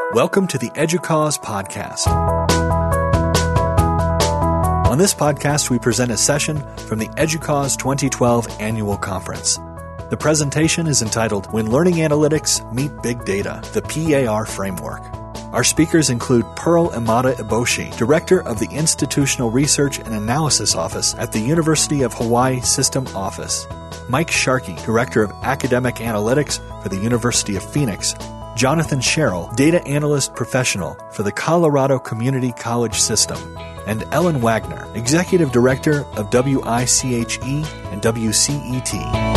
Welcome to the EDUCAUSE podcast. On this podcast, we present a session from the EDUCAUSE 2012 Annual Conference. The presentation is entitled When Learning Analytics Meet Big Data, the PAR Framework. Our speakers include Pearl Imada Eboshi, Director of the Institutional Research and Analysis Office at the University of Hawaii System Office, Mike Sharkey, Director of Academic Analytics for the University of Phoenix, Jonathan Sherrill, Data Analyst Professional for the Colorado Community College System, and Ellen Wagner, Executive Director of WICHE and WCET.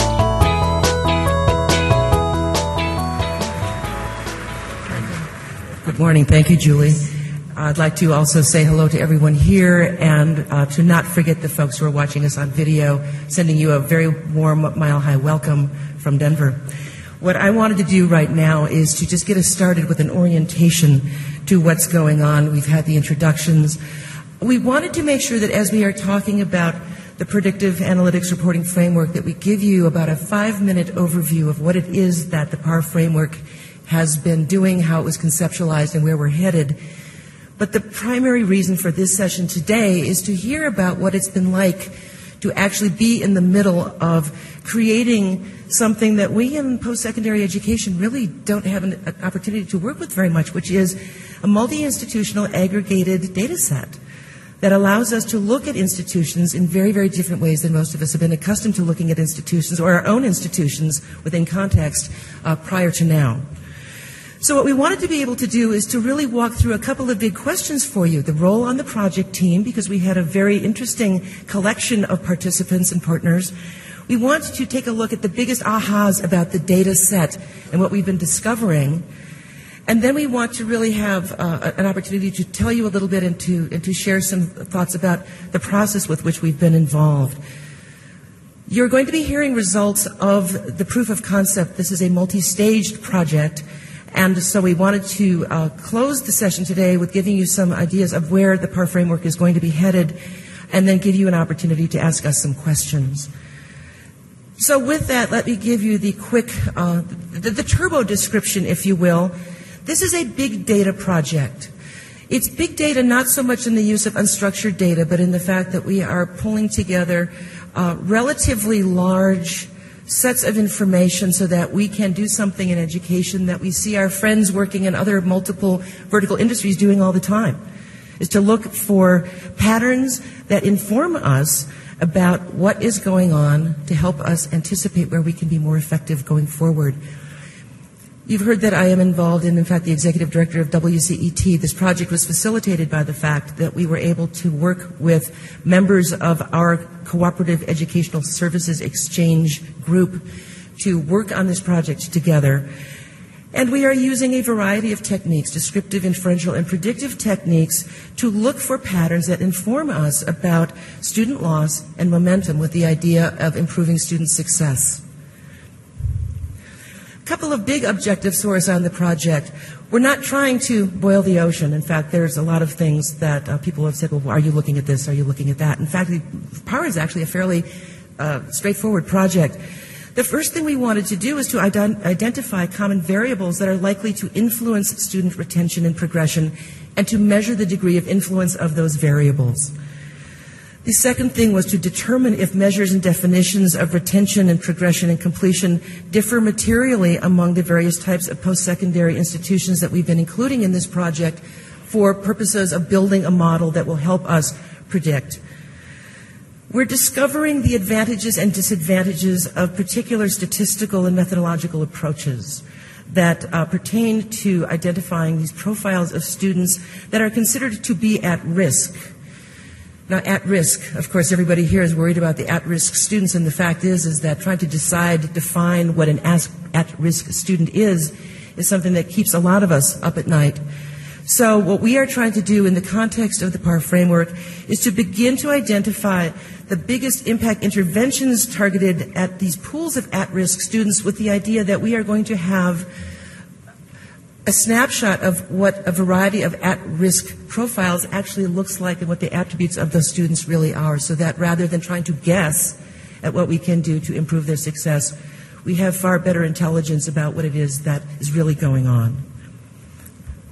Good morning. Thank you, Julie. I'd like to also say hello to everyone here and to not forget the folks who are watching us on video, sending you a very warm, mile-high welcome from Denver. What I wanted to do right now is to just get us started with an orientation to what's going on. We've had the introductions. We wanted to make sure that as we are talking about the predictive analytics reporting framework, that we give you about a 5-minute overview of what it is that the PAR framework has been doing, how it was conceptualized, and where we're headed. But the primary reason for this session today is to hear about what it's been like to actually be in the middle of creating something that we in post-secondary education really don't have an opportunity to work with very much, which is a multi-institutional aggregated data set that allows us to look at institutions in very, very different ways than most of us have been accustomed to looking at institutions or our own institutions within context prior to now. So what we wanted to be able to do is to really walk through a couple of big questions for you. The role on the project team, because we had a very interesting collection of participants and partners. We want to take a look at the biggest ahas about the data set and what we've been discovering. And then we want to really have an opportunity to tell you a little bit and to share some thoughts about the process with which we've been involved. You're going to be hearing results of the proof of concept. This is a multi-staged project. And so we wanted to close the session today with giving you some ideas of where the PAR framework is going to be headed, and then give you an opportunity to ask us some questions. So with that, let me give you the quick, the turbo description, if you will. This is a big data project. It's big data not so much in the use of unstructured data, but in the fact that we are pulling together relatively large sets of information so that we can do something in education that we see our friends working in other multiple vertical industries doing all the time, is to look for patterns that inform us about what is going on to help us anticipate where we can be more effective going forward. You've heard that I am involved in fact, the executive director of WCET. This project was facilitated by the fact that we were able to work with members of our Cooperative Educational Services Exchange group to work on this project together. And we are using a variety of techniques, descriptive, inferential, and predictive techniques, to look for patterns that inform us about student loss and momentum with the idea of improving student success. A couple of big objectives for us on the project. We're not trying to boil the ocean. In fact, there's a lot of things that people have said, well, are you looking at this? Are you looking at that? In fact, PAR is actually a fairly straightforward project. The first thing we wanted to do is to identify common variables that are likely to influence student retention and progression, and to measure the degree of influence of those variables. The second thing was to determine if measures and definitions of retention and progression and completion differ materially among the various types of post-secondary institutions that we've been including in this project for purposes of building a model that will help us predict. We're discovering the advantages and disadvantages of particular statistical and methodological approaches that pertain to identifying these profiles of students that are considered to be at risk. Now, at risk, of course, everybody here is worried about the at-risk students, and the fact is that trying to define what an at-risk student is something that keeps a lot of us up at night. So what we are trying to do in the context of the PAR framework is to begin to identify the biggest impact interventions targeted at these pools of at-risk students, with the idea that we are going to have a snapshot of what a variety of at-risk profiles actually looks like and what the attributes of those students really are, so that rather than trying to guess at what we can do to improve their success, we have far better intelligence about what it is that is really going on.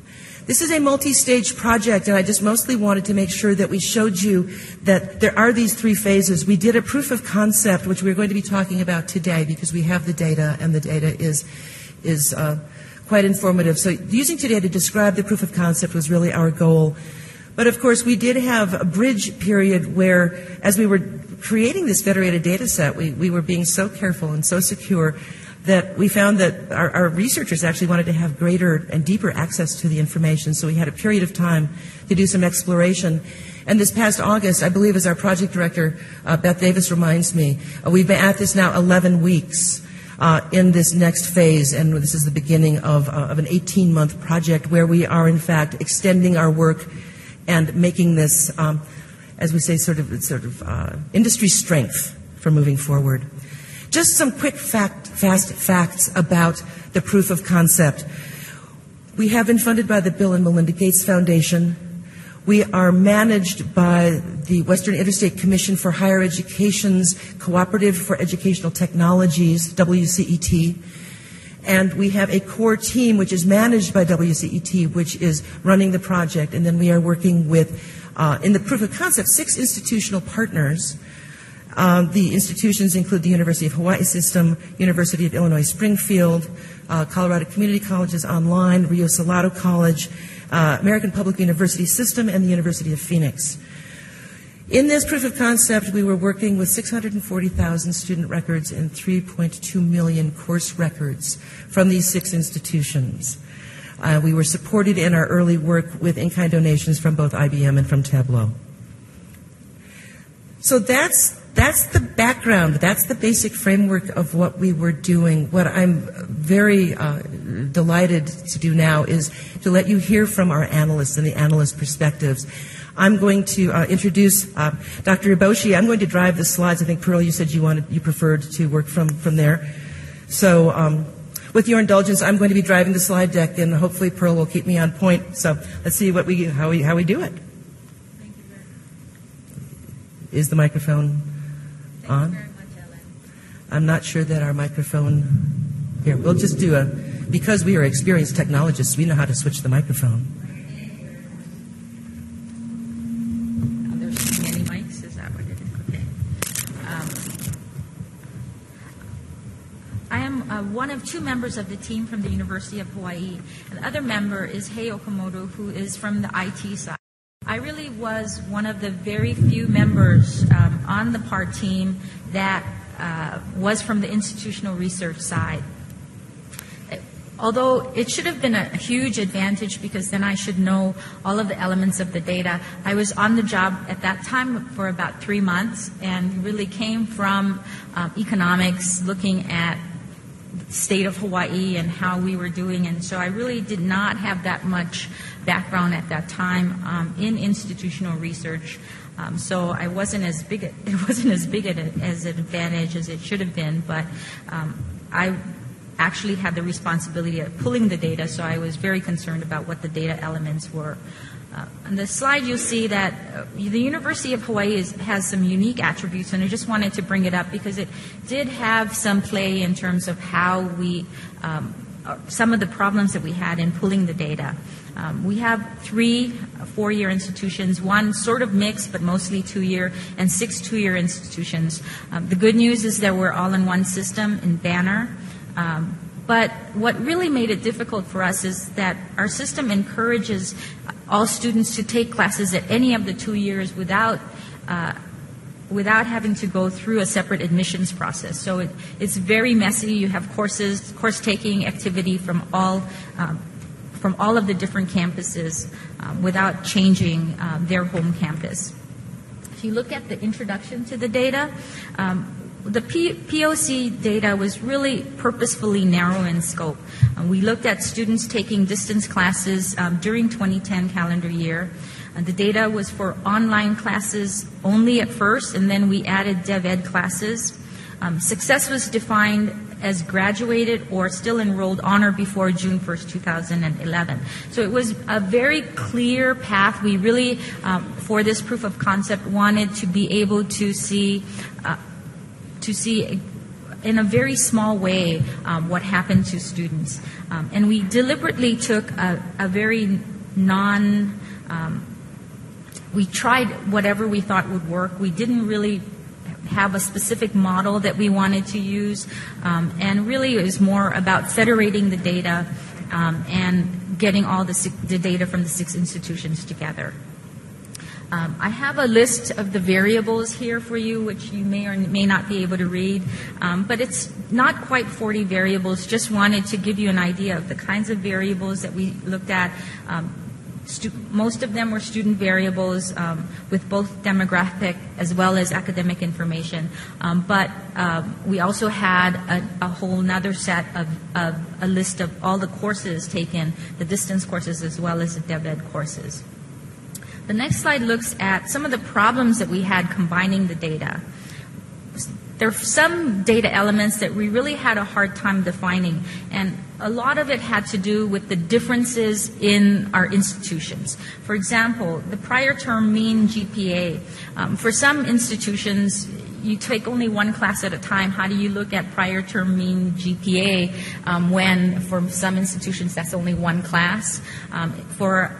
This is a multi-stage project, and I just mostly wanted to make sure that we showed you that there are these three phases. We did a proof of concept, which we're going to be talking about today because we have the data, and the data is quite informative. So using today to describe the proof of concept was really our goal. But of course, we did have a bridge period where, as we were creating this federated data set, we were being so careful and so secure that we found that our researchers actually wanted to have greater and deeper access to the information. So we had a period of time to do some exploration. And this past August, I believe, as our project director, Beth Davis, reminds me, we've been at this now 11 weeks in this next phase. And this is the beginning of an 18-month project where we are, in fact, extending our work and making this, as we say, sort of industry strength for moving forward. Just some quick fast facts about the proof of concept. We have been funded by the Bill and Melinda Gates Foundation. We are managed by the Western Interstate Commission for Higher Education's Cooperative for Educational Technologies, WCET. And we have a core team which is managed by WCET, which is running the project. And then we are working with, in the proof of concept, 6 institutional partners. The institutions include the University of Hawaii System, University of Illinois Springfield, Colorado Community Colleges Online, Rio Salado College, American Public University System, and the University of Phoenix. In this proof of concept, we were working with 640,000 student records and 3.2 million course records from these 6 institutions. We were supported in our early work with in-kind donations from both IBM and from Tableau. So that's the background. That's the basic framework of what we were doing. What I'm very delighted to do now is to let you hear from our analysts and the analyst perspectives. I'm going to introduce Dr. Eboshi. I'm going to drive the slides. I think, Pearl, you said you preferred to work from there. So with your indulgence, I'm going to be driving the slide deck, and hopefully Pearl will keep me on point. So let's see how we do it. Thank you very much. Is the microphone on? Thank you very much, Ellen. I'm not sure that our microphone... Here, we'll just do because we are experienced technologists, we know how to switch the microphone. There's many mics, is that what it is? Okay. I am one of 2 members of the team from the University of Hawaii. And the other member is Hei Okamoto, who is from the IT side. I really was one of the very few members on the PAR team that was from the institutional research side. Although it should have been a huge advantage because then I should know all of the elements of the data, I was on the job at that time for about 3 months and really came from economics, looking at the state of Hawaii and how we were doing. And so I really did not have that much background at that time in institutional research. So I wasn't as big. It wasn't as big as an advantage as it should have been. But I actually had the responsibility of pulling the data, so I was very concerned about what the data elements were. On the slide, you'll see that the University of Hawaii has some unique attributes, and I just wanted to bring it up because it did have some play in terms of how we, some of the problems that we had in pulling the data. We have 3 4-year institutions, 1 sort of mixed, but mostly 2-year, and 6 2-year institutions. The good news is that we're all in one system in Banner. But what really made it difficult for us is that our system encourages all students to take classes at any of the 2 years without having to go through a separate admissions process. So it's very messy. You have course-taking activity from all of the different campuses without changing their home campus. If you look at the introduction to the data, the POC data was really purposefully narrow in scope. We looked at students taking distance classes during 2010 calendar year. The data was for online classes only at first, and then we added DevEd classes. Success was defined as graduated or still enrolled on or before June 1st, 2011. So it was a very clear path. We really, for this proof of concept, wanted to be able to see in a very small way what happened to students. And we deliberately took a very we tried whatever we thought would work. We didn't really have a specific model that we wanted to use, and really it was more about federating the data and getting all the data from the 6 institutions together. I have a list of the variables here for you, which you may or may not be able to read, but it's not quite 40 variables. Just wanted to give you an idea of the kinds of variables that we looked at. Most of them were student variables with both demographic as well as academic information, but we also had a whole other set of a list of all the courses taken, the distance courses as well as the DevEd courses. The next slide looks at some of the problems that we had combining the data. There are some data elements that we really had a hard time defining, and a lot of it had to do with the differences in our institutions. For example, the prior term mean GPA. For some institutions, you take only one class at a time. How do you look at prior term mean GPA when for some institutions that's only one class? For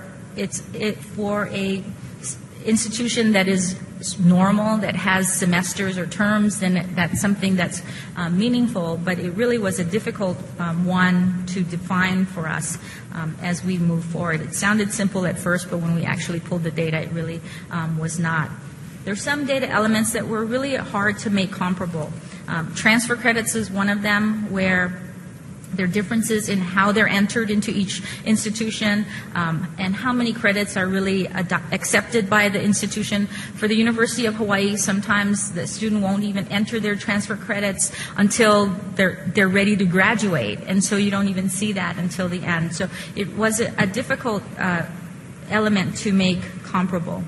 a institution that is normal, that has semesters or terms, then that's something that's meaningful, but it really was a difficult one to define for us as we move forward. It sounded simple at first, but when we actually pulled the data, it really was not. There's some data elements that were really hard to make comparable. Transfer credits is one of them, where there are differences in how they're entered into each institution and how many credits are really accepted by the institution. For the University of Hawaii, sometimes the student won't even enter their transfer credits until they're ready to graduate, and so you don't even see that until the end. So it was a difficult element to make comparable.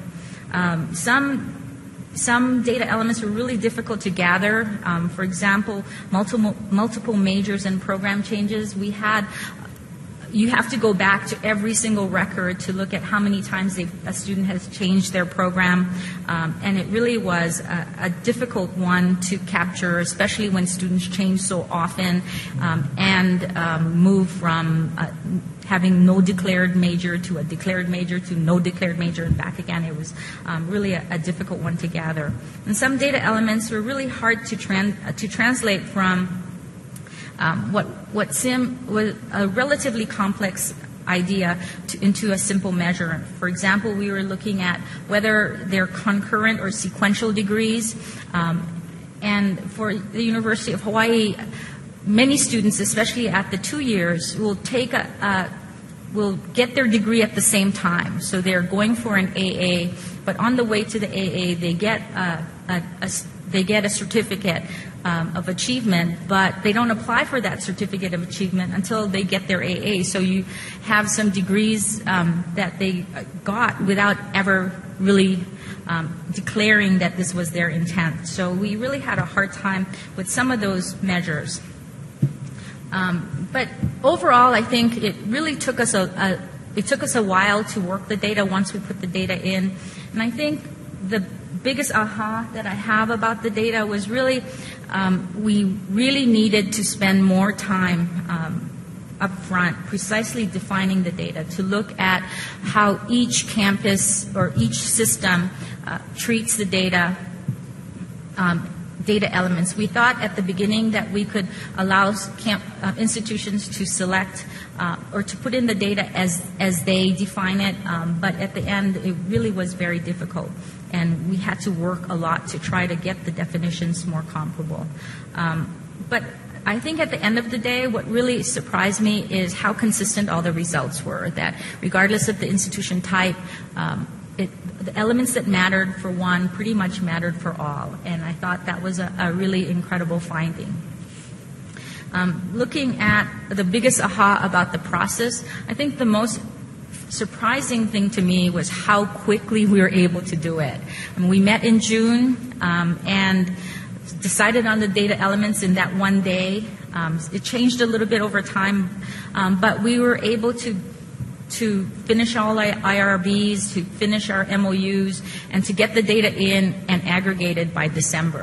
Some data elements were really difficult to gather. For example, multiple majors and program changes. You have to go back to every single record to look at how many times a student has changed their program, and it really was a difficult one to capture, especially when students change so often and move from having no declared major to a declared major to no declared major and back again. It was really a difficult one to gather. And some data elements were really hard to translate from what was a relatively complex idea into a simple measure. For example, we were looking at whether they're concurrent or sequential degrees. And for the University of Hawaii, many students, especially at the 2 years, will get their degree at the same time. So they're going for an AA, but on the way to the AA, they get a certificate of achievement, but they don't apply for that certificate of achievement until they get their AA. So you have some degrees that they got without ever really declaring that this was their intent. So we really had a hard time with some of those measures. But overall, I think it really took us a while to work the data once we put the data in. And I think the biggest aha that I have about the data was really we really needed to spend more time up front precisely defining the data, to look at how each campus or each system treats the data elements. We thought at the beginning that we could allow institutions to select or to put in the data as they define it, but at the end it really was very difficult, and we had to work a lot to try to get the definitions more comparable. But I think at the end of the day, what really surprised me is how consistent all the results were, that regardless of the institution type, the elements that mattered for one pretty much mattered for all, and I thought that was a really incredible finding. Looking at the biggest aha about the process, I think the most surprising thing to me was how quickly we were able to do it. We met in June and decided on the data elements in that one day. It changed a little bit over time, but we were able to finish all our IRBs, to finish our MOUs, and to get the data in and aggregated by December.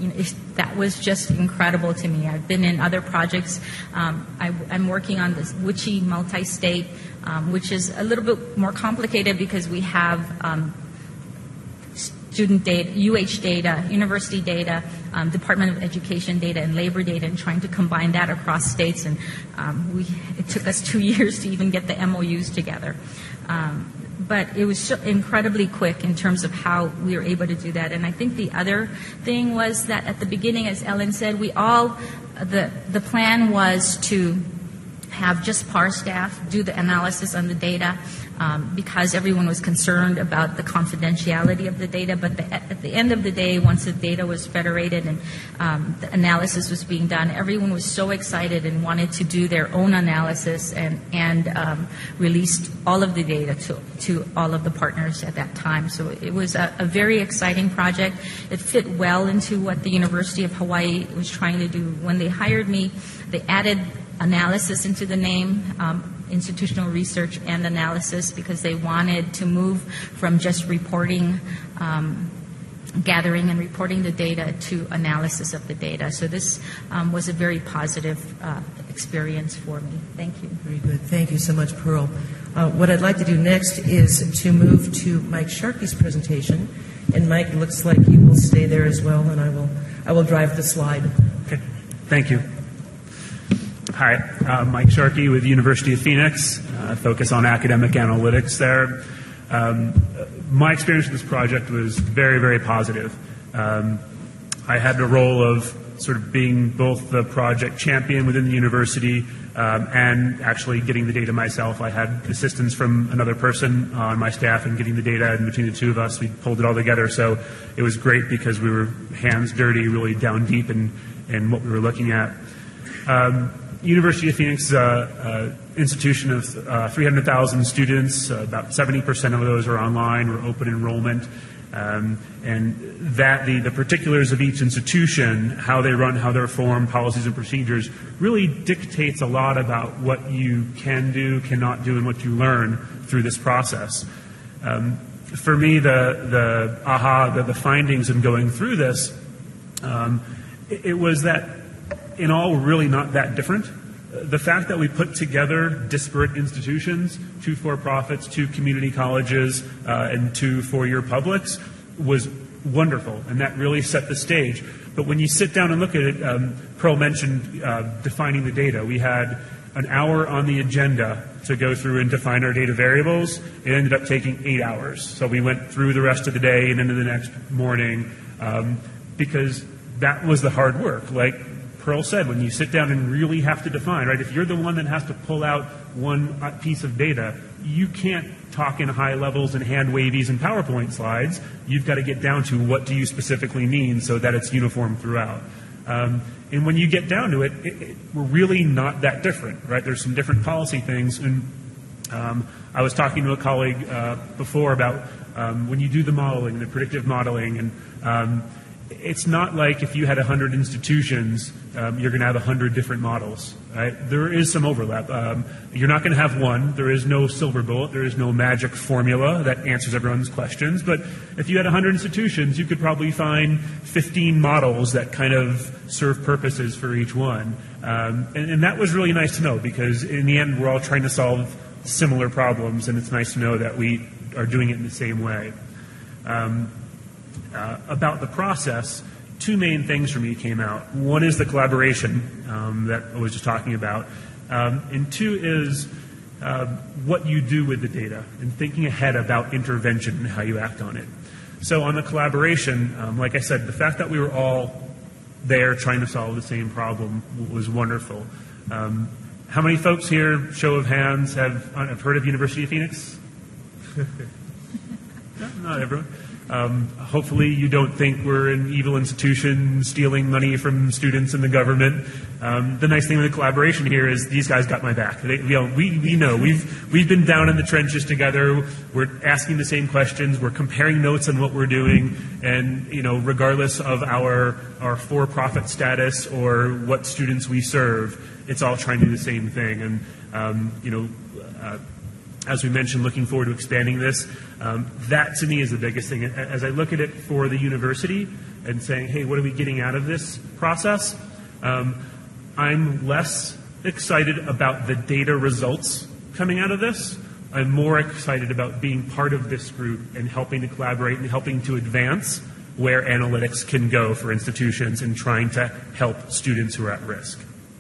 that was just incredible to me. I've been in other projects. I'm working on this WICHE multi-state, which is a little bit more complicated because we have student data, UH data, university data, Department of Education data, and labor data, and trying to combine that across states. And it took us 2 years to even get the MOUs together. But it was so incredibly quick in terms of how we were able to do that. And I think the other thing was that at the beginning, as Ellen said, the plan was to have just PAR staff do the analysis on the data because everyone was concerned about the confidentiality of the data. But at the end of the day, once the data was federated and the analysis was being done, everyone was so excited and wanted to do their own analysis and released all of the data to all of the partners at that time. So it was a very exciting project. It fit well into what the University of Hawaii was trying to do. When they hired me, they added analysis into the name, institutional research and analysis, because they wanted to move from just reporting, gathering and reporting the data to analysis of the data. So this was a very positive experience for me. Thank you. Very good. Thank you so much, Pearl. What I'd like to do next is to move to Mike Sharkey's presentation. And Mike, it looks like you will stay there as well, and I will drive the slide. Okay. Thank you. Hi, Mike Sharkey with the University of Phoenix. I focus on academic analytics there. My experience with this project was very, very positive. I had the role of sort of being both the project champion within the university and actually getting the data myself. I had assistance from another person on my staff in getting the data, and between the two of us, we pulled it all together. So it was great because we were hands dirty, really down deep in what we were looking at. University of Phoenix is an institution of 300,000 students. About 70% of those are online or open enrollment. And that the particulars of each institution, how they run, how they're formed, policies and procedures, really dictates a lot about what you can do, cannot do, and what you learn through this process. For me, the findings in going through this, it was that in all, we're really not that different. The fact that we put together disparate institutions, 2 for-profits, 2 community colleges, and 2 four-year publics was wonderful, and that really set the stage. But when you sit down and look at it, Pearl mentioned defining the data. We had an hour on the agenda to go through and define our data variables. It ended up taking 8 hours. So we went through the rest of the day and into the next morning because that was the hard work. Like Pearl said, when you sit down and really have to define, right, if you're the one that has to pull out one piece of data, you can't talk in high levels and hand wavies and PowerPoint slides. You've got to get down to what do you specifically mean so that it's uniform throughout. And when you get down to it, we're really not that different, right? There's some different policy things. And I was talking to a colleague before about when you do the modeling, the predictive modeling, and it's not like if you had 100 institutions, you're going to have 100 different models, right? There is some overlap. You're not going to have one. There is no silver bullet. There is no magic formula that answers everyone's questions. But if you had 100 institutions, you could probably find 15 models that kind of serve purposes for each one. And that was really nice to know because in the end, we're all trying to solve similar problems, and it's nice to know that we are doing it in the same way. About the process, 2 main things for me came out. One is the collaboration that I was just talking about, and 2 is what you do with the data and thinking ahead about intervention and how you act on it. So on the collaboration, like I said, the fact that we were all there trying to solve the same problem was wonderful. How many folks here, show of hands, have heard of University of Phoenix? No, not everyone. Hopefully you don't think we're an evil institution stealing money from students and the government. The nice thing with the collaboration here is these guys got my back. We know. We've been down in the trenches together. We're asking the same questions. We're comparing notes on what we're doing. And, regardless of our for-profit status or what students we serve, it's all trying to do the same thing. And, as we mentioned, looking forward to expanding this. That to me is the biggest thing. As I look at it for the university and saying, hey, what are we getting out of this process? I'm less excited about the data results coming out of this. I'm more excited about being part of this group and helping to collaborate and helping to advance where analytics can go for institutions and trying to help students who are at risk.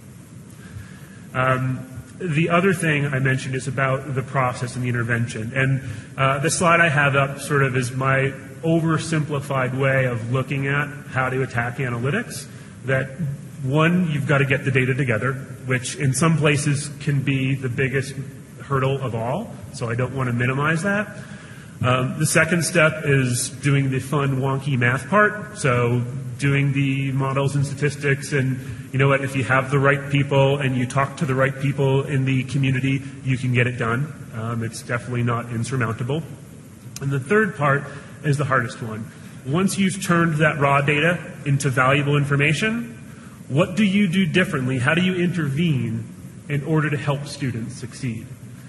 The other thing I mentioned is about the process and the intervention. And the slide I have up sort of is my oversimplified way of looking at how to attack analytics. That one, you've got to get the data together, which in some places can be the biggest hurdle of all, so I don't want to minimize that. The second step is doing the fun, wonky math part, so doing the models and statistics, and you know what, if you have the right people and you talk to the right people in the community, you can get it done. It's definitely not insurmountable. And the third part is the hardest one. Once you've turned that raw data into valuable information, what do you do differently? How do you intervene in order to help students succeed?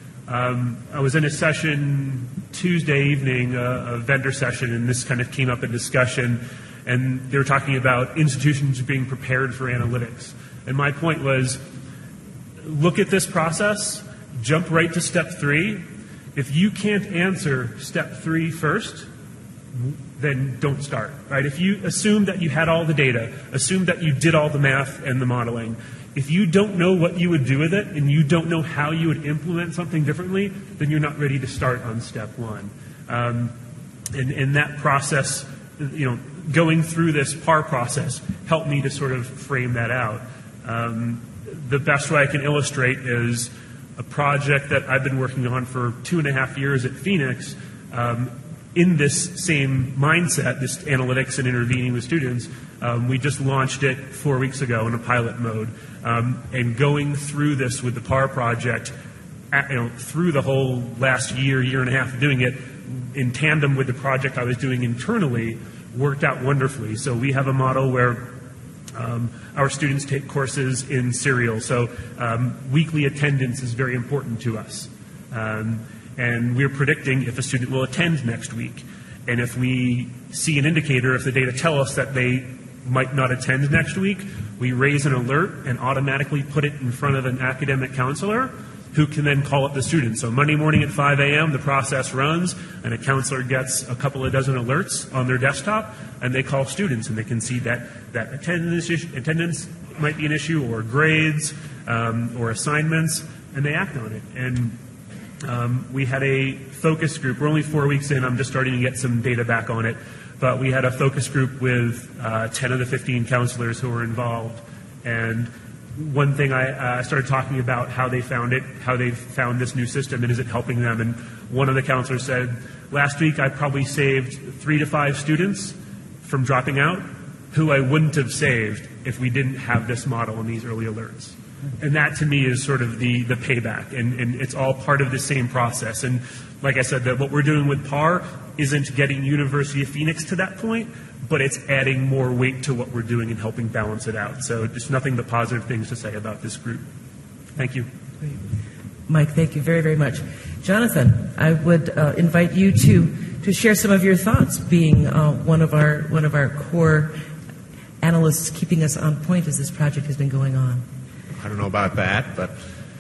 I was in a session Tuesday evening, a vendor session, and this kind of came up in discussion, and they were talking about institutions being prepared for analytics. And my point was, look at this process, jump right to step 3. If you can't answer step 3 first, then don't start, right? If you assume that you had all the data, assume that you did all the math and the modeling, if you don't know what you would do with it and you don't know how you would implement something differently, then you're not ready to start on step 1. And that process, you know, going through this PAR process helped me to sort of frame that out. The best way I can illustrate is a project that I've been working on for 2.5 years at Phoenix. In this same mindset, this analytics and intervening with students, we just launched it 4 weeks ago in a pilot mode. And going through this with the PAR project, through the whole last year and a half of doing it, in tandem with the project I was doing internally, worked out wonderfully. So we have a model where our students take courses in serial. So weekly attendance is very important to us. And we're predicting if a student will attend next week. And if we see an indicator, if the data tell us that they might not attend next week, we raise an alert and automatically put it in front of an academic counselor who can then call up the student. So Monday morning at 5 a.m., the process runs, and a counselor gets a couple of dozen alerts on their desktop, and they call students, and they can see that attendance might be an issue, or grades, or assignments, and they act on it. And we had a focus group. We're only 4 weeks in. I'm just starting to get some data back on it. But we had a focus group with 10 of the 15 counselors who were involved. And one thing I started talking about how they found it, how they found this new system, and is it helping them. And one of the counselors said, last week I probably saved 3 to 5 students from dropping out who I wouldn't have saved if we didn't have this model and these early alerts. And that, to me, is sort of the payback, and it's all part of the same process. And like I said, what we're doing with PAR isn't getting University of Phoenix to that point, but it's adding more weight to what we're doing and helping balance it out. So just nothing but positive things to say about this group. Thank you. Great. Mike, thank you very, very much. Jonathan, I would invite you to share some of your thoughts, being one of our core analysts keeping us on point as this project has been going on. I don't know about that, but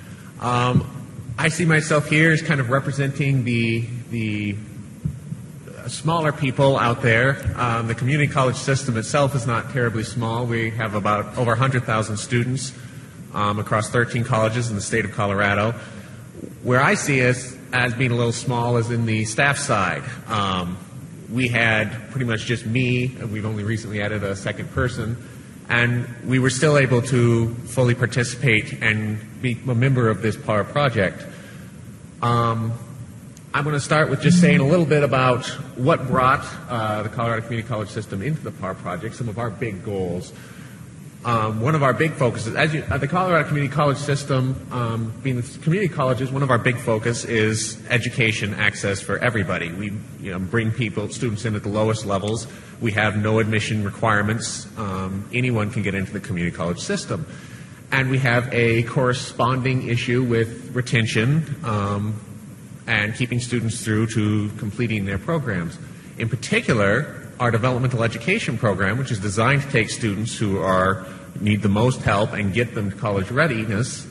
I see myself here as kind of representing the smaller people out there. The community college system itself is not terribly small. We have about over 100,000 students across 13 colleges in the state of Colorado. Where I see us as being a little small is in the staff side. We had pretty much just me, and we've only recently added a second person. And we were still able to fully participate and be a member of this PAR project. I'm going to start with just saying a little bit about what brought the Colorado Community College system into the PAR project, some of our big goals. One of our big focuses, the Colorado Community College system, being the community colleges, one of our big focus is education access for everybody. We bring students in at the lowest levels. We have no admission requirements. Anyone can get into the community college system. And we have a corresponding issue with retention. and keeping students through to completing their programs. In particular, our developmental education program, which is designed to take students who need the most help and get them to college readiness,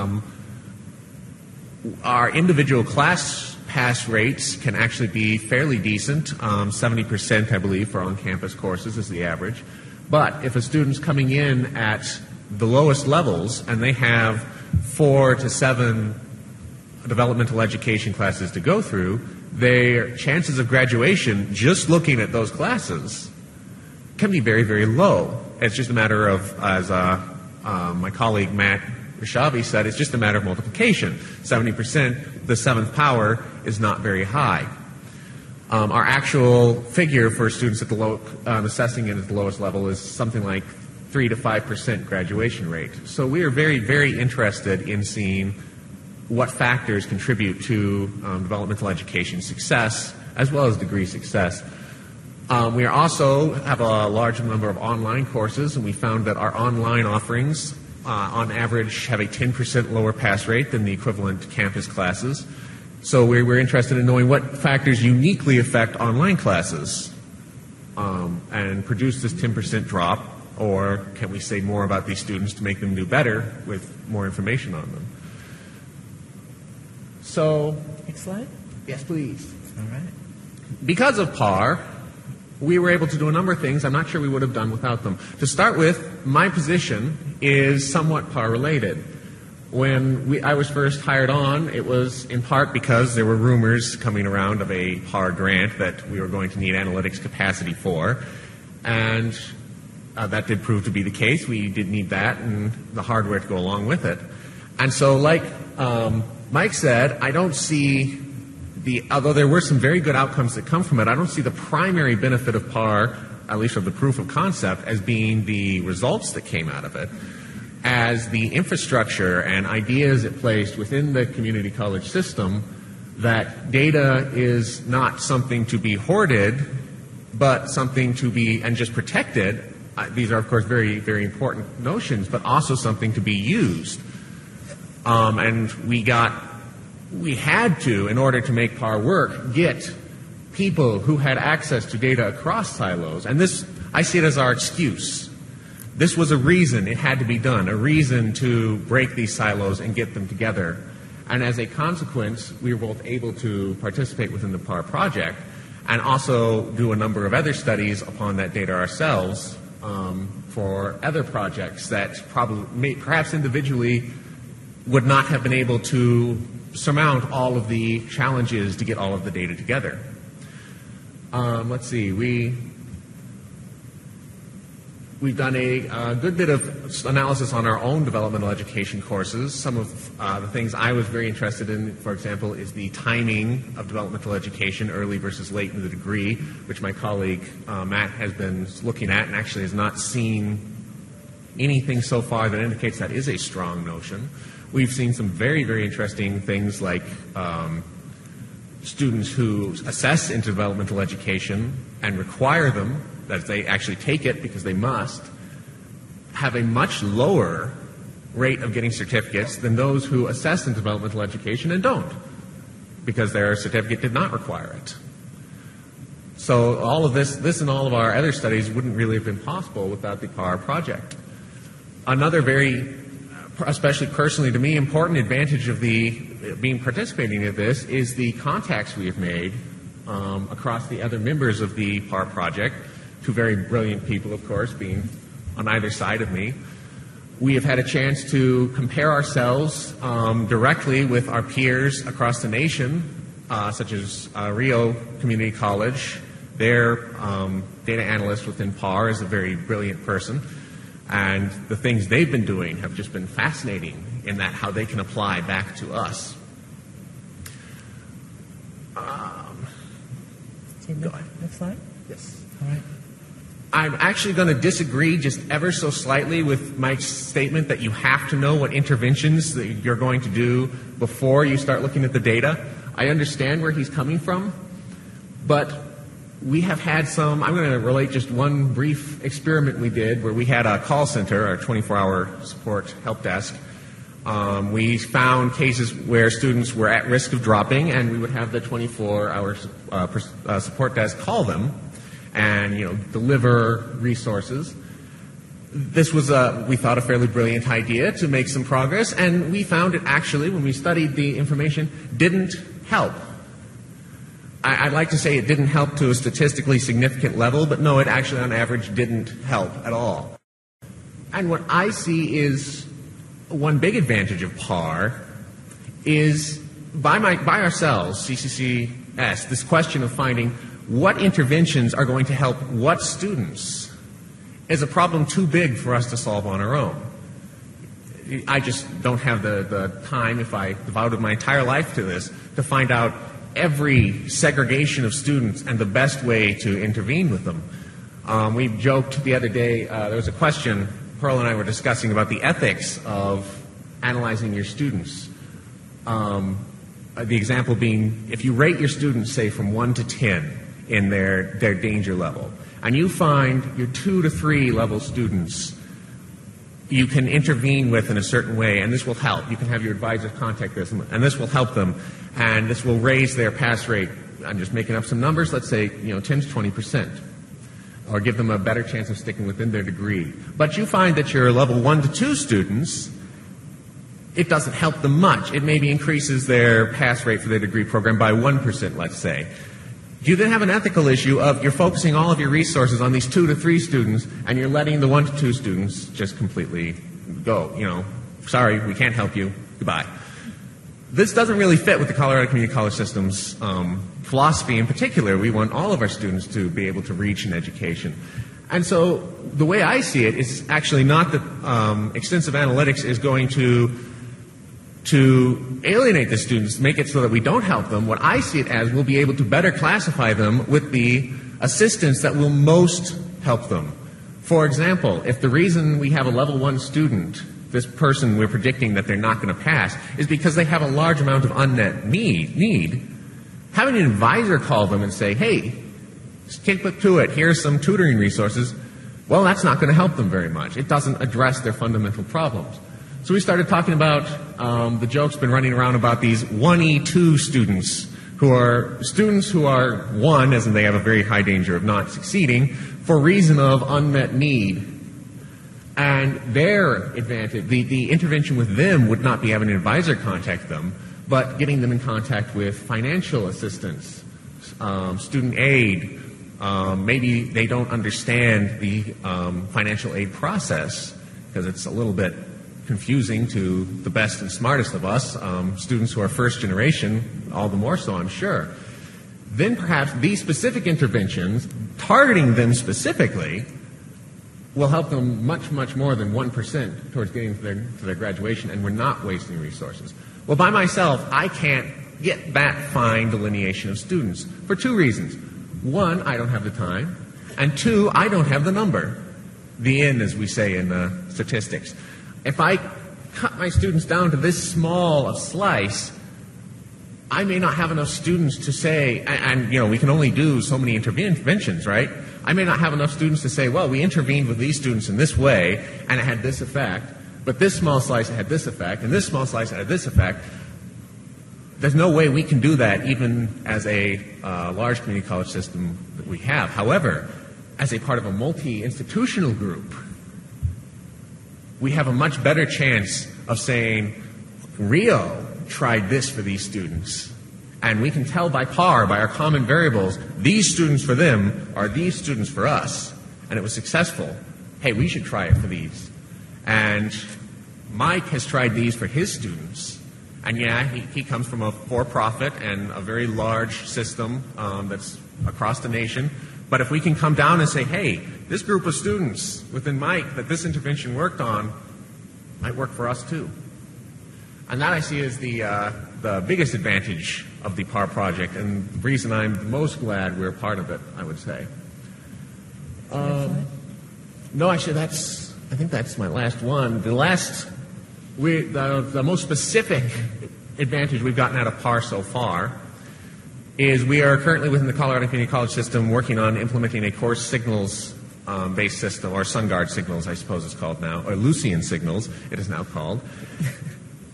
our individual class pass rates can actually be fairly decent. 70%, I believe, for on-campus courses is the average. But if a student's coming in at the lowest levels and they have 4 to 7 developmental education classes to go through, their chances of graduation, just looking at those classes, can be very, very low. It's just a matter of, as my colleague Matt Rishavi said, it's just a matter of multiplication. 70%, the seventh power, is not very high. Our actual figure for students at the assessing it at the lowest level is something like 3 to 5% graduation rate. So we are very, very interested in seeing what factors contribute to developmental education success as well as degree success. We also have a large number of online courses, and we found that our online offerings on average have a 10% lower pass rate than the equivalent campus classes. So we're interested in knowing what factors uniquely affect online classes and produce this 10% drop, or can we say more about these students to make them do better with more information on them? So, Next slide. yes, please. All right. Because of PAR, we were able to do a number of things I'm not sure we would have done without them. To start with, my position is somewhat PAR related. When I was first hired on, it was in part because there were rumors coming around of a PAR grant that we were going to need analytics capacity for, and that did prove to be the case. We did need that and the hardware to go along with it. And so, like Mike said, I don't see although there were some very good outcomes that come from it, I don't see the primary benefit of PAR, at least of the proof of concept, as being the results that came out of it, as the infrastructure and ideas it placed within the community college system that data is not something to be hoarded, but something to be, and just protected. These are, of course, very, very important notions, but also something to be used. And we had to, in order to make PAR work, get people who had access to data across silos. And this, I see it as our excuse. This was a reason it had to be done, a reason to break these silos and get them together. And as a consequence, we were both able to participate within the PAR project and also do a number of other studies upon that data ourselves for other projects that perhaps individually would not have been able to surmount all of the challenges to get all of the data together. Let's see, we've done a good bit of analysis on our own developmental education courses. Some of the things I was very interested in, for example, is the timing of developmental education, early versus late in the degree, which my colleague Matt has been looking at and actually has not seen anything so far that indicates that is a strong notion. We've seen some very, very interesting things like students who assess into developmental education and require them, that they actually take it because they must, have a much lower rate of getting certificates than those who assess in developmental education and don't, because their certificate did not require it. So all of this and all of our other studies wouldn't really have been possible without the PAR project. Another very, especially personally to me, important advantage of participating in this is the contacts we have made across the other members of the PAR project. Two very brilliant people, of course, being on either side of me. We have had a chance to compare ourselves directly with our peers across the nation, such as Rio Community College. Their data analyst within PAR is a very brilliant person. And the things they've been doing have just been fascinating in that how they can apply back to us. Next slide. Yes. All right. I'm actually going to disagree just ever so slightly with Mike's statement that you have to know what interventions that you're going to do before you start looking at the data. I understand where he's coming from, but we have had some, I'm going to relate just one brief experiment we did where we had a call center, our 24-hour support help desk, We found cases where students were at risk of dropping, and we would have the 24-hour support desk call them and deliver resources. This was, we thought, a fairly brilliant idea to make some progress, and we found it actually, when we studied the information, didn't help. I'd like to say it didn't help to a statistically significant level, but no, it actually on average didn't help at all. And what I see is one big advantage of PAR is by ourselves, CCCS, this question of finding what interventions are going to help what students is a problem too big for us to solve on our own. I just don't have the time, if I devoted my entire life to this, to find out every segregation of students and the best way to intervene with them. We joked the other day, there was a question, Pearl and I were discussing about the ethics of analyzing your students. The example being, if you rate your students, say, from 1 to 10 in their danger level, and you find your 2 to 3 level students you can intervene with in a certain way, and this will help. You can have your advisor contact them, and this will help them, and this will raise their pass rate. I'm just making up some numbers. Let's say 10 to 20%, or give them a better chance of sticking within their degree. But you find that your level 1 to 2 students, it doesn't help them much. It maybe increases their pass rate for their degree program by 1%, let's say. You then have an ethical issue of you're focusing all of your resources on these 2 to 3 students, and you're letting the 1 to 2 students just completely go. Sorry, we can't help you. Goodbye. This doesn't really fit with the Colorado Community College System's philosophy in particular. We want all of our students to be able to reach an education. And so the way I see it is actually not that extensive analytics is going to alienate the students, make it so that we don't help them. What I see it as, we'll be able to better classify them with the assistance that will most help them. For example, if the reason we have a level 1 student, this person we're predicting that they're not going to pass, is because they have a large amount of unmet need, having an advisor call them and say, hey, stick to it, here's some tutoring resources, well, that's not going to help them very much. It doesn't address their fundamental problems. So we started talking about, the joke's been running around about these 1E2 students who are 1, as in they have a very high danger of not succeeding, for reason of unmet need. And their advantage, the intervention with them would not be having an advisor contact them, but getting them in contact with financial assistance, student aid. Maybe they don't understand the financial aid process because it's a little bit confusing to the best and smartest of us, students who are first generation, all the more so, I'm sure. Then perhaps these specific interventions, targeting them specifically, will help them much, much more than 1% towards getting to their graduation, and we're not wasting resources. Well, by myself, I can't get that fine delineation of students for 2 reasons. 1, I don't have the time, and 2, I don't have the number, the N, as we say in the statistics. If I cut my students down to this small a slice, I may not have enough students to say, and we can only do so many interventions, right? I may not have enough students to say, well, we intervened with these students in this way, and it had this effect, but this small slice had this effect, and this small slice had this effect. There's no way we can do that even as a large community college system that we have. However, as a part of a multi-institutional group, we have a much better chance of saying, Rio tried this for these students, and we can tell by PAR, by our common variables, these students for them are these students for us, and it was successful. Hey, we should try it for these. And Mike has tried these for his students, and yeah, he comes from a for-profit and a very large system that's across the nation. But if we can come down and say, hey, this group of students within Mike that this intervention worked on might work for us too. And that I see as the biggest advantage of the PAR project, and the reason I'm most glad we're part of it, I would say. No, actually, I think that's my last one. The most specific advantage we've gotten out of PAR so far is we are currently within the Colorado Community College System working on implementing a course signals-based system, or SunGuard signals, I suppose it's called now, or Lucian signals, it is now called.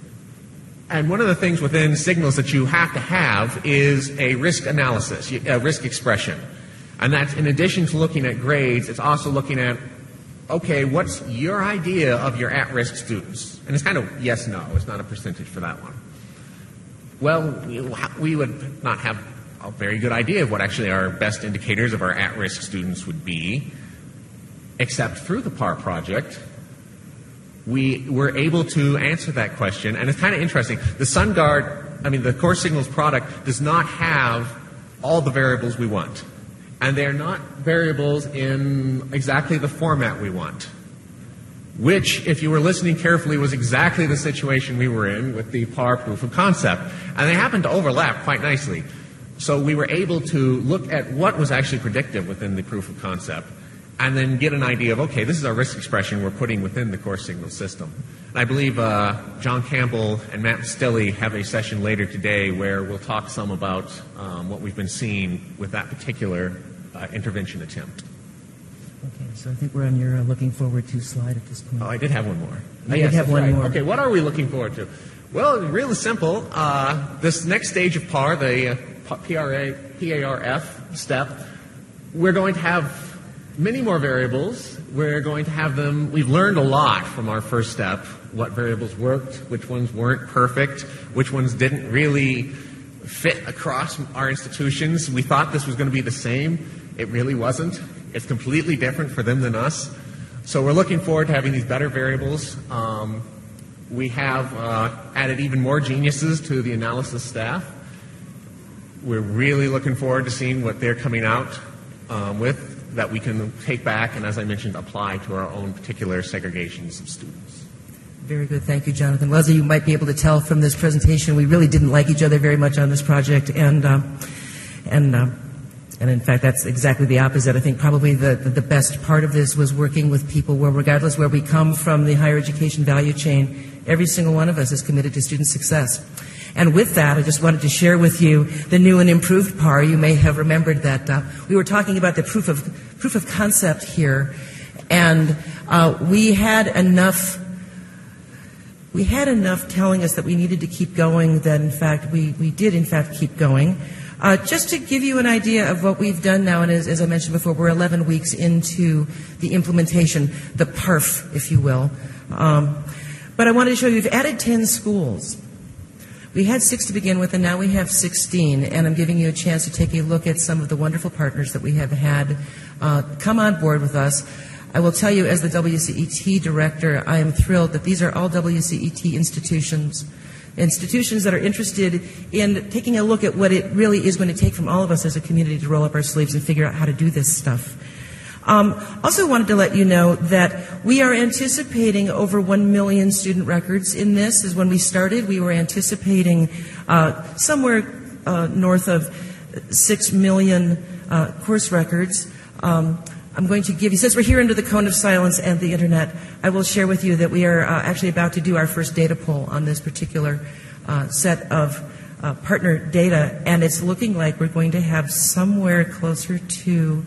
And one of the things within signals that you have to have is a risk analysis, a risk expression. And that's in addition to looking at grades, it's also looking at, okay, what's your idea of your at-risk students? And it's kind of yes, no. It's not a percentage for that one. Well, we would not have a very good idea of what actually our best indicators of our at-risk students would be, except through the PAR project, we were able to answer that question. And it's kind of interesting. The SunGuard, the Core Signals product does not have all the variables we want. And they're not variables in exactly the format we want, which, if you were listening carefully, was exactly the situation we were in with the PAR proof of concept. And they happen to overlap quite nicely. So we were able to look at what was actually predictive within the proof of concept and then get an idea of, okay, this is our risk expression we're putting within the Core Signal system. And I believe John Campbell and Matt Stille have a session later today where we'll talk some about what we've been seeing with that particular intervention attempt. Okay, so I think we're on your looking forward to slide at this point. Oh, I did have one more. You did have one more. Okay, what are we looking forward to? Well, really simple. This next stage of PAR, the PARF step, we're going to have many more variables. We're going to have them. We've learned a lot from our first step, what variables worked, which ones weren't perfect, which ones didn't really fit across our institutions. We thought this was going to be the same. It really wasn't. It's completely different for them than us. So we're looking forward to having these better variables. We have added even more geniuses to the analysis staff. We're really looking forward to seeing what they're coming out with that we can take back and, as I mentioned, apply to our own particular segregations of students. Very good. Thank you, Jonathan. Leslie, you might be able to tell from this presentation we really didn't like each other very much on this project, and in fact, that's exactly the opposite. I think probably the best part of this was working with people where, regardless where we come from the higher education value chain, every single one of us is committed to student success. And with that, I just wanted to share with you the new and improved PAR. You may have remembered that we were talking about the proof of concept here, and we had enough telling us that we needed to keep going that, in fact, we did, in fact, keep going. Just to give you an idea of what we've done now, and as I mentioned before, we're 11 weeks into the implementation, the PARF, if you will. But I wanted to show you, we've added 10 schools. We had 6 to begin with, and now we have 16, and I'm giving you a chance to take a look at some of the wonderful partners that we have had come on board with us. I will tell you, as the WCET director, I am thrilled that these are all WCET institutions that are interested in taking a look at what it really is going to take from all of us as a community to roll up our sleeves and figure out how to do this stuff. Also wanted to let you know that we are anticipating over 1 million student records in this. As when we started, we were anticipating somewhere north of 6 million course records. I'm going to give you, since we're here under the cone of silence and the internet, I will share with you that we are actually about to do our first data poll on this particular set of partner data, and it's looking like we're going to have somewhere closer to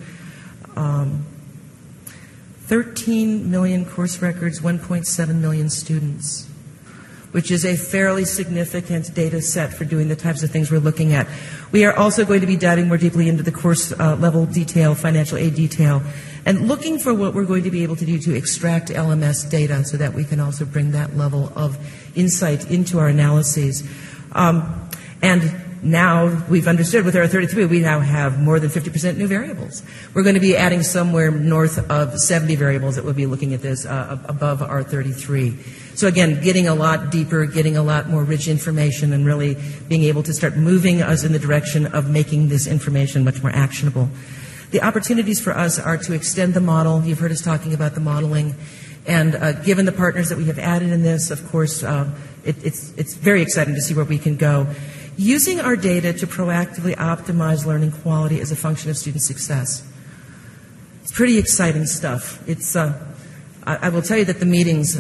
13 million course records, 1.7 million students, which is a fairly significant data set for doing the types of things we're looking at. We are also going to be diving more deeply into the course level detail, financial aid detail, and looking for what we're going to be able to do to extract LMS data so that we can also bring that level of insight into our analyses. And now we've understood with our 33, we now have more than 50% new variables. We're going to be adding somewhere north of 70 variables that we'll be looking at this above our 33. So again, getting a lot deeper, getting a lot more rich information, and really being able to start moving us in the direction of making this information much more actionable. The opportunities for us are to extend the model. You've heard us talking about the modeling. And given the partners that we have added in this, of course, it's very exciting to see where we can go. Using our data to proactively optimize learning quality as a function of student success. It's pretty exciting stuff. It's, I will tell you that the meetings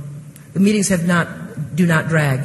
do not drag.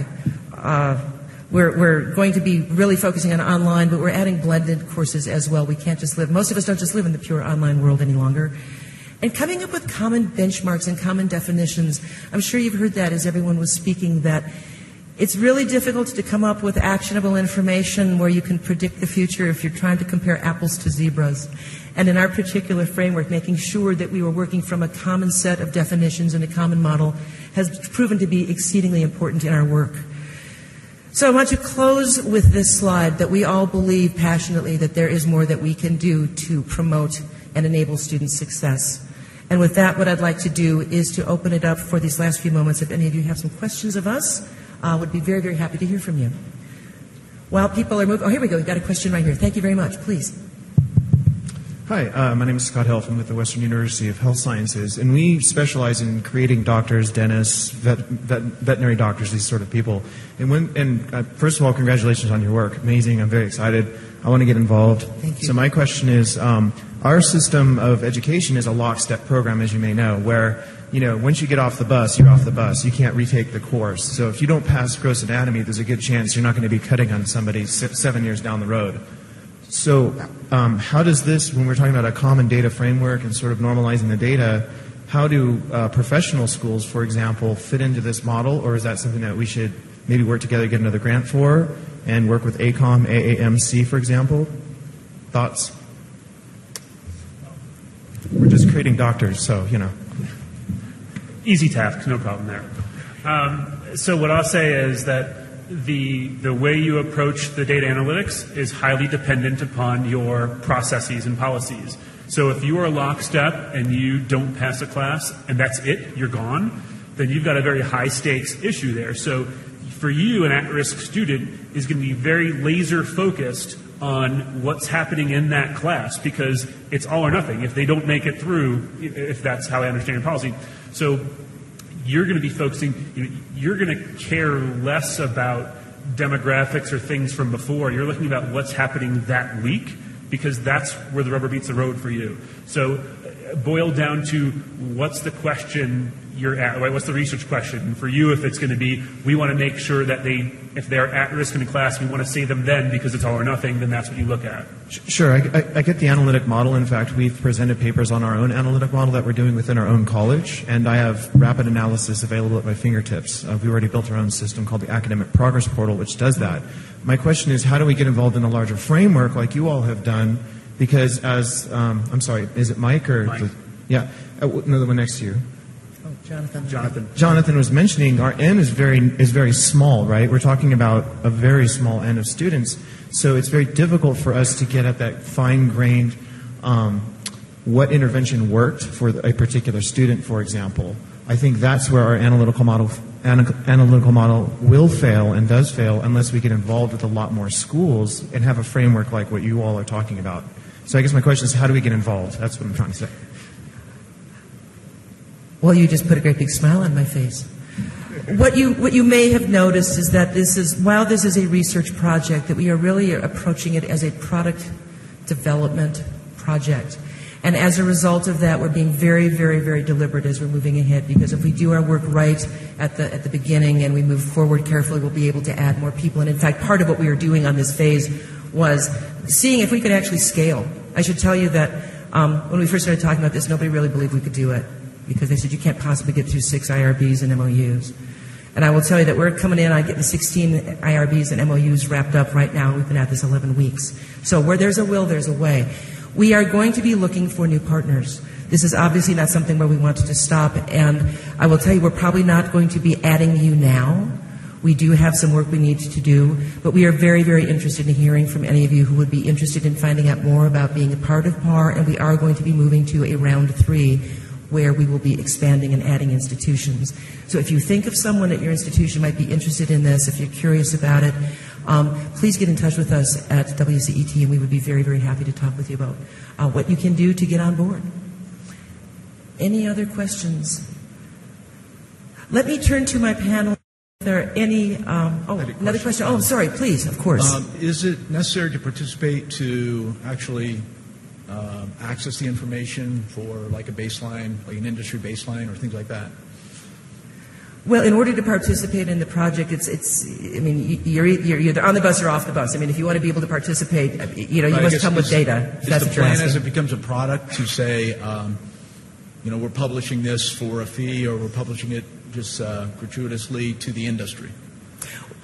We're going to be really focusing on online, but we're adding blended courses as well. We can't just live, most of us don't just live in the pure online world any longer. And coming up with common benchmarks and common definitions. I'm sure you've heard that as everyone was speaking, that It's really difficult to come up with actionable information where you can predict the future if you're trying to compare apples to zebras. And in our particular framework, making sure that we were working from a common set of definitions and a common model has proven to be exceedingly important in our work. So I want to close with this slide, that we all believe passionately that there is more that we can do to promote and enable student success. And with that, what I'd like to do is to open it up for these last few moments. If any of you have some questions of us, would be very, very happy to hear from you. While people are moving, oh, here we go. We've got a question right here. Thank you very much. Please. Hi, my name is Scott Helf. I'm with the Western University of Health Sciences, and we specialize in creating doctors, dentists, veterinary doctors, these sort of people. And first of all, congratulations on your work. Amazing. I'm very excited. I want to get involved. Thank you. So my question is, our system of education is a lockstep program, as you may know, where once you get off the bus, you're off the bus. You can't retake the course. So if you don't pass gross anatomy, there's a good chance you're not going to be cutting on somebody 7 years down the road. So how does this, when we're talking about a common data framework and sort of normalizing the data, how do professional schools, for example, fit into this model? Or is that something that we should maybe work together, get another grant for, and work with ACOM, AAMC, for example? Thoughts? We're just creating doctors, so, Easy task, no problem there. So what I'll say is that the way you approach the data analytics is highly dependent upon your processes and policies. So if you are lockstep and you don't pass a class and that's it, you're gone, then you've got a very high stakes issue there. So for you, an at-risk student is going to be very laser focused on what's happening in that class, because it's all or nothing if they don't make it through, if that's how I understand your policy. So you're going to be focusing, you're going to care less about demographics or things from before. You're looking about what's happening that week, because that's where the rubber meets the road for you. So boil down to what's the question you're at, right? What's the research question? And for you, if it's going to be, we want to make sure that if they're at risk in the class, we want to save them then because it's all or nothing, then that's what you look at. Sure. I get the analytic model. In fact, we've presented papers on our own analytic model that we're doing within our own college, and I have rapid analysis available at my fingertips. We've already built our own system called the Academic Progress Portal, which does that. My question is, how do we get involved in a larger framework like you all have done? Because as, I'm sorry, is it Mike or? Mike. Another one next to you. Jonathan was mentioning our N is very small, right? We're talking about a very small N of students. So it's very difficult for us to get at that fine-grained what intervention worked for a particular student, for example. I think that's where our analytical model will fail and does fail unless we get involved with a lot more schools and have a framework like what you all are talking about. So I guess my question is, how do we get involved? That's what I'm trying to say. Well, you just put a great big smile on my face. What you may have noticed is that while this is a research project, that we are really approaching it as a product development project. And as a result of that, we're being very, very, very deliberate as we're moving ahead, because if we do our work right at the beginning and we move forward carefully, we'll be able to add more people. And in fact, part of what we were doing on this phase was seeing if we could actually scale. I should tell you that when we first started talking about this, nobody really believed we could do it, because they said you can't possibly get through 6 IRBs and MOUs. And I will tell you that we're coming in on getting 16 IRBs and MOUs wrapped up right now. We've been at this 11 weeks. So where there's a will, there's a way. We are going to be looking for new partners. This is obviously not something where we want to stop. And I will tell you, we're probably not going to be adding you now. We do have some work we need to do, but we are very, very interested in hearing from any of you who would be interested in finding out more about being a part of PAR, and we are going to be moving to a round 3 where we will be expanding and adding institutions. So if you think of someone at your institution might be interested in this, if you're curious about it, please get in touch with us at WCET, and we would be very, very happy to talk with you about what you can do to get on board. Any other questions? Let me turn to my panel. Are there any... another question. Oh, sorry, please, of course. Is it necessary to participate to actually access the information for like a baseline, like an industry baseline or things like that? Well, in order to participate in the project, I mean, you're either on the bus or off the bus. I mean, if you want to be able to participate, you must come with data. Is the plan as it becomes a product to say, we're publishing this for a fee, or we're publishing it just gratuitously to the industry?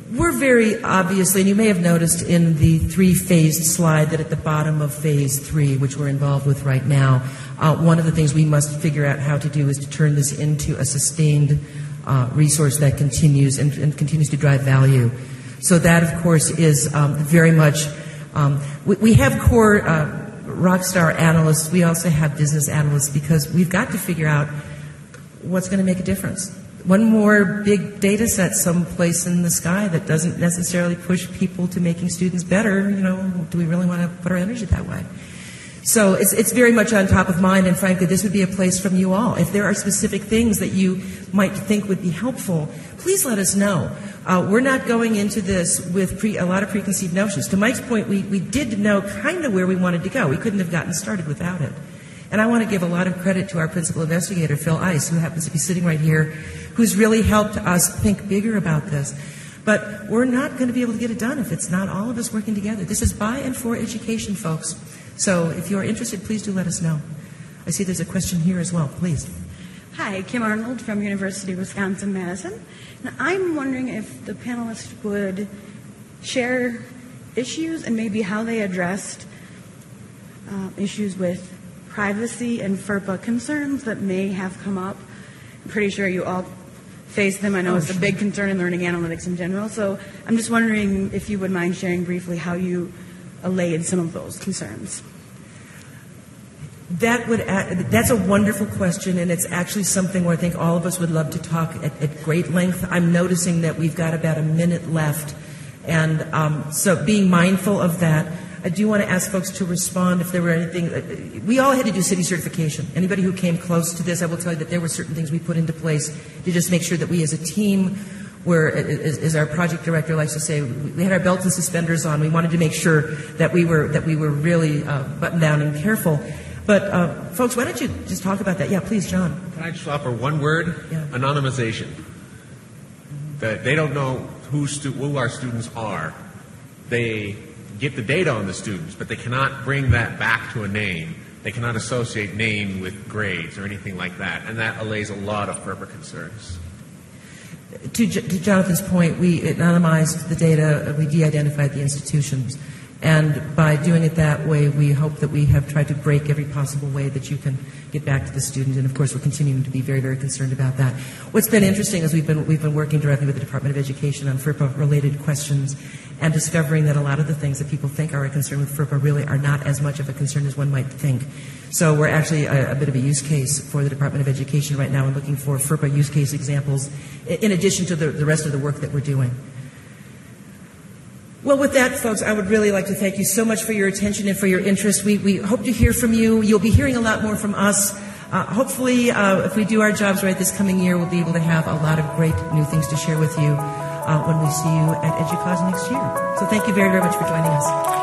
We're very obviously, and you may have noticed in the three-phased slide that at the bottom of phase 3, which we're involved with right now, one of the things we must figure out how to do is to turn this into a sustained resource that continues and continues to drive value. So that, of course, is very much, we have core rockstar analysts. We also have business analysts because we've got to figure out what's going to make a difference. One more big data set someplace in the sky that doesn't necessarily push people to making students better, do we really want to put our energy that way? So it's very much on top of mind, and frankly, this would be a place from you all. If there are specific things that you might think would be helpful, please let us know. We're not going into this with a lot of preconceived notions. To Mike's point, we did know kind of where we wanted to go. We couldn't have gotten started without it. And I want to give a lot of credit to our principal investigator, Phil Ice, who happens to be sitting right here, who's really helped us think bigger about this. But we're not going to be able to get it done if it's not all of us working together. This is by and for education, folks. So if you're interested, please do let us know. I see there's a question here as well. Please. Hi, Kim Arnold from University of Wisconsin-Madison. Now, I'm wondering if the panelists would share issues and maybe how they addressed issues with privacy and FERPA concerns that may have come up. I'm pretty sure you all face them. I know it's a big concern in learning analytics in general. So I'm just wondering if you would mind sharing briefly how you allayed some of those concerns. That's a wonderful question, and it's actually something where I think all of us would love to talk at great length. I'm noticing that we've got about a minute left, and so being mindful of that, I do want to ask folks to respond if there were anything. We all had to do city certification. Anybody who came close to this, I will tell you that there were certain things we put into place to just make sure that we as a team were, as our project director likes to say, we had our belts and suspenders on. We wanted to make sure that we were really buttoned down and careful. But folks, why don't you just talk about that? Yeah, please, John. Can I just offer one word? Yeah. Anonymization. That they don't know who our students are. They get the data on the students, but they cannot bring that back to a name. They cannot associate name with grades or anything like that, and that allays a lot of FERPA concerns. To Jonathan's point, we anonymized the data, we de-identified the institutions, and by doing it that way, we hope that we have tried to break every possible way that you can get back to the student, and of course we're continuing to be very, very concerned about that. What's been interesting is we've been working directly with the Department of Education on FERPA-related questions and discovering that a lot of the things that people think are a concern with FERPA really are not as much of a concern as one might think. So we're actually a bit of a use case for the Department of Education right now and looking for FERPA use case examples in addition to the rest of the work that we're doing. Well, with that, folks, I would really like to thank you so much for your attention and for your interest. We hope to hear from you. You'll be hearing a lot more from us. Hopefully, if we do our jobs right this coming year, we'll be able to have a lot of great new things to share with you when we see you at EDUCAUSE next year. So thank you very, very much for joining us.